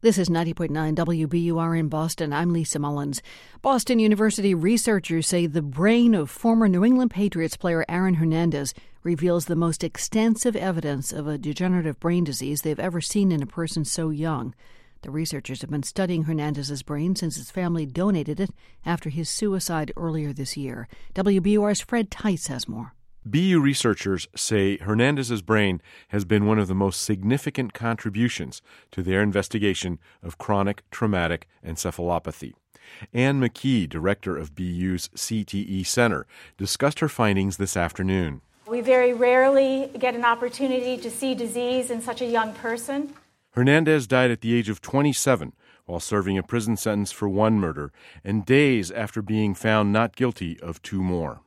This is 90.9 WBUR in Boston. I'm Lisa Mullins. Boston University researchers say the brain of former New England Patriots player Aaron Hernandez reveals the most extensive evidence of a degenerative brain disease they've ever seen in a person so young. The researchers have been studying Hernandez's brain since his family donated it after his suicide earlier this year. WBUR's Fred Tice has more. BU researchers say Hernandez's brain has been one of the most significant contributions to their investigation of chronic traumatic encephalopathy. Anne McKee, director of BU's CTE Center, discussed her findings this afternoon. We very rarely get an opportunity to see disease in such a young person. Hernandez died at the age of 27 while serving a prison sentence for one murder and days after being found not guilty of two more.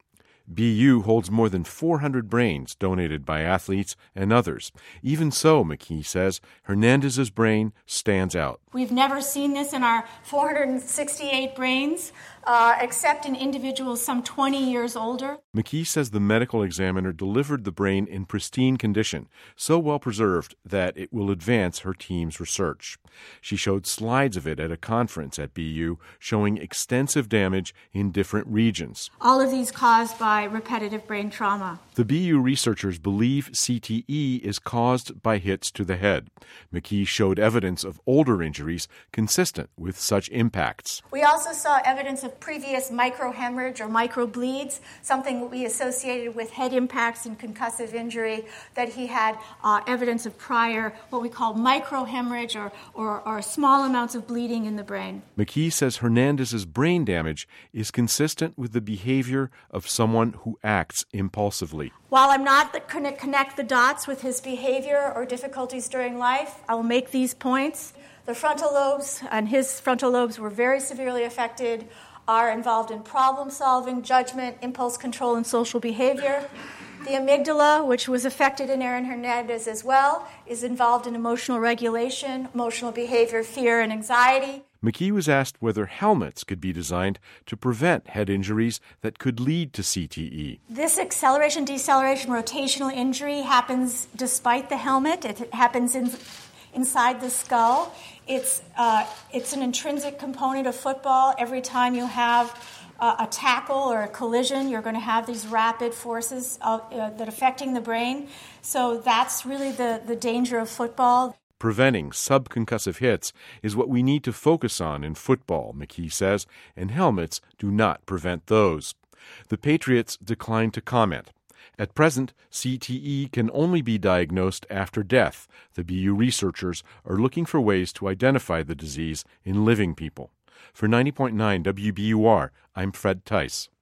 BU holds more than 400 brains donated by athletes and others. Even so, McKee says, Hernandez's brain stands out. We've never seen this in our 468 brains, except in individuals some 20 years older. McKee says the medical examiner delivered the brain in pristine condition, so well preserved that it will advance her team's research. She showed slides of it at a conference at BU showing extensive damage in different regions. All of these caused by repetitive brain trauma. The BU researchers believe CTE is caused by hits to the head. McKee showed evidence of older injuries consistent with such impacts. We also saw evidence of previous microhemorrhage or microbleeds, something we associated with head impacts and concussive injury, that he had evidence of prior what we call microhemorrhage or small amounts of bleeding in the brain. McKee says Hernandez's brain damage is consistent with the behavior of someone who acts impulsively. While I'm not going to connect the dots with his behavior or difficulties during life, I will make these points. The frontal lobes and his frontal lobes were very severely affected, are involved in problem solving, judgment, impulse control, and social behavior. The amygdala, which was affected in Aaron Hernandez as well, is involved in emotional regulation, emotional behavior, fear, and anxiety. McKee was asked whether helmets could be designed to prevent head injuries that could lead to CTE. This acceleration, deceleration, rotational injury happens despite the helmet. It happens inside the skull. It's an intrinsic component of football. Every time you have a tackle or a collision, you're going to have these rapid forces that affecting the brain. So that's really the danger of football. Preventing subconcussive hits is what we need to focus on in football, McKee says, and helmets do not prevent those. The Patriots declined to comment. At present, CTE can only be diagnosed after death. The BU researchers are looking for ways to identify the disease in living people. For 90.9 WBUR, I'm Fred Tice.